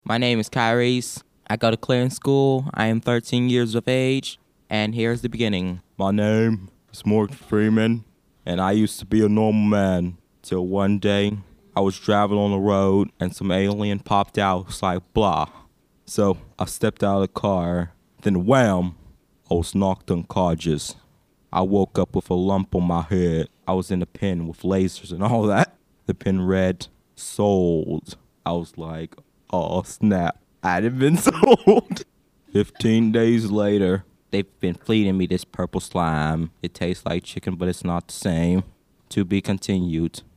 My name is Kyrese. I go to Clarence School. I am 13 years of age, and here's the beginning. My name is Morgan Freeman, and I used to be a normal man till one day I was driving on the road and some alien popped out. It's like blah. So I stepped out of the car, then wham, I was knocked unconscious. I woke up with a lump on my head. I was in a pen with lasers and all that. The pen read, sold. I was like, oh snap, I'd been sold. 15 days later, They've been feeding me this purple slime. It tastes like chicken, but it's not the same. To be continued.